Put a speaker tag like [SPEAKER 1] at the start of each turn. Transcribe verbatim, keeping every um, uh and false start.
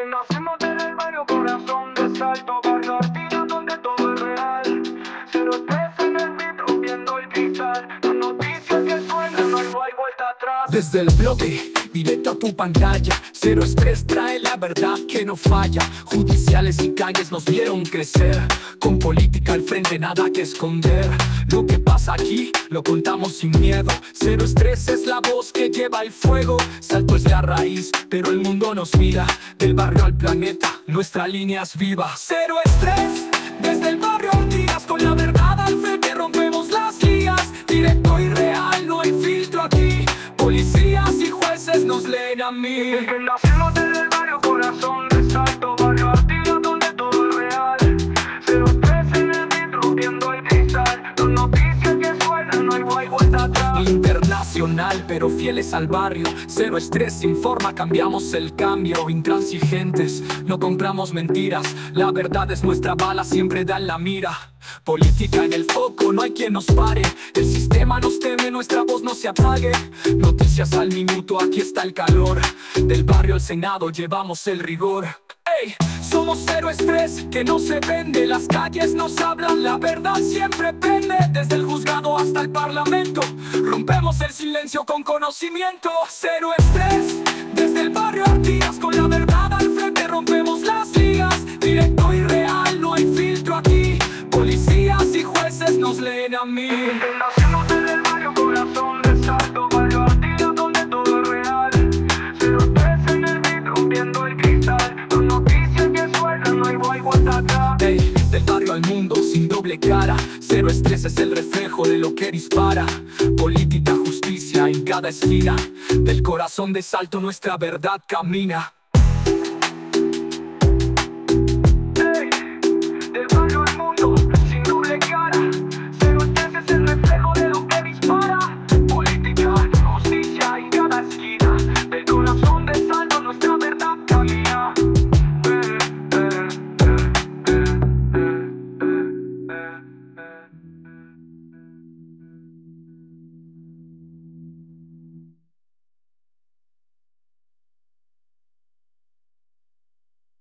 [SPEAKER 1] Que nacimos en el barrio Corazón de Salto, barrio Artigas donde todo es real. Cero tres en el beat rompiendo el cristal. Las noticias que suenan, no hay vuelta atrás.
[SPEAKER 2] Desde el bloque, directo a tu pantalla. Cero Estrés trae la verdad que no falla. Judiciales y calles nos vieron crecer. Con política al frente, nada que esconder. Lo que pasa aquí, lo contamos sin miedo. Cero Estrés es la voz que lleva el fuego. Salto es la raíz, pero el mundo nos mira. Del barrio al planeta, nuestra línea es viva. Cero Estrés, desde el barrio Artigas. Con la verdad al frente rompemos las ligas. Directo y real, no hay filtro aquí. Policías y jueces nos leen a mí.
[SPEAKER 1] Que nacimos en el barrio Corazón de Salto, barrio Artigas donde todo es real. Cero tres en el beat rompiendo el cristal. Las noticias que suenan, no hay vuelta atrás.
[SPEAKER 2] Internacional, pero fieles al barrio. Cero Estrés informa, cambiamos el cambio. Intransigentes, no compramos mentiras. La verdad es nuestra bala, siempre da en la mira. Política en el foco, no hay quien nos pare. El sistema nos teme, nuestra voz no se apague. Noticias al minuto, aquí está el calor. Del barrio al Senado llevamos el rigor. Ey, somos Cero Estrés, que no se vende. Las calles nos hablan, la verdad siempre pende. Desde el juzgado hasta el parlamento, rompemos el silencio con conocimiento. Cero Estrés, desde el barrio Artigas. Con la verdad al frente rompemos las ligas. Directo y real, no hay filtro aquí. Policías y jueces nos leen a mí.
[SPEAKER 1] Que nacimos en el barrio Corazón de Salto, barrio Artigas donde todo es real. Cero tres en el beat rompiendo el cristal. Las noticias que suenan, no hay vuelta atrás.
[SPEAKER 2] Ey, del barrio al mundo sin doble cara. Cero Estrés es el reflejo de lo que dispara. Política, justicia en cada esquina. Del corazón de Salto nuestra verdad camina.